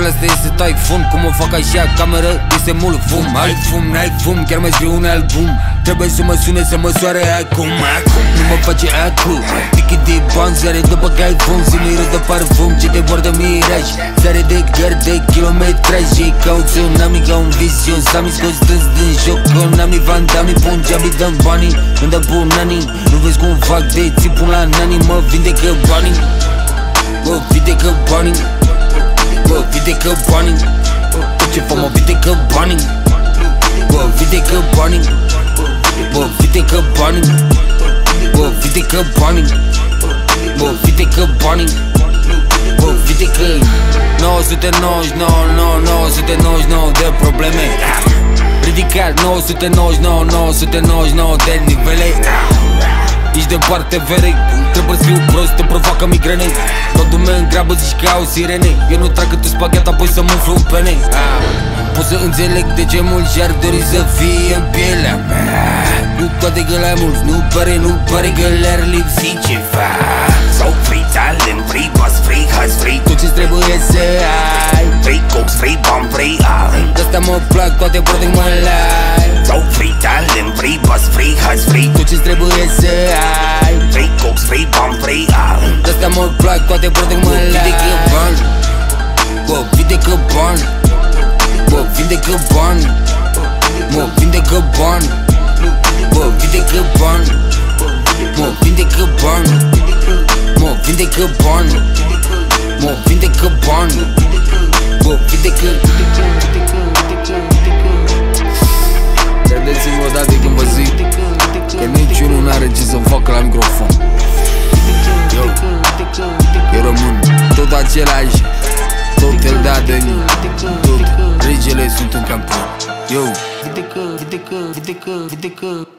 Normul asta e să tai fum. Cum o fac așa, cameră, este mult fum. Ai fum, n-ai fum, chiar mai scriu un album. Trebuie să mă sune, să mă soare acum. Nu mă face acum. Pichi de bani, zare după că ai fum. Zi miros de parfum, ce te vor de miraj. Zare de gări de kilometraj. Ei caut tsunami ca un vision. S-am scos dâns din joc, Konami, Van Damme, Punjabi, dăm banii. Când dă pun nani, nu vezi cum fac de ții pun la nani. Mă vindecă banii, mă vindecă banii, mă vindecă banii. Tot ce fac mă vindecă banii, mă vindecă banii, mă vindecă banii, mă vindecă banii, mă vindecă banii, mă vindecă 999, 999 de probleme. Ridicat 999, 999 de nivele. Ești departe vere, trebuie să fiu prost, te provoacă migrene. Totul meu în grabă zici că au sirene. Eu nu trag cât tu spaghet, apoi să mă umflu în pene. Pot să înțeleg de ce mulți și-ar dori să fie în pielea mea. Nu toate că la mulți, nu pare că le-ar lipsi ceva. Sau free talent, free bus, free hus, free. Tot ce-ți trebuie să ai, Free cooks, free bomb, free de-asta mă plac toate produc mă lai. Sau free talent, free bus, free hus, free. Tot ce-ți trebuie să ai, Free cooks, free bomb, free de-asta mă plac toate produc mă lai. Vindecă bani, mă vindecă bani, mă vindecă bani, mă vindecă bani, mă vindecă bani, mă vindecă bani, mă vindecă bani, mă vindecă bani, mă vindecă. Credeți-mă odată când vă zic că niciunul n-are ce să facă la microfon. Eu rămân tot același, tot el da de mine, tot regele sunt un campion. Yo.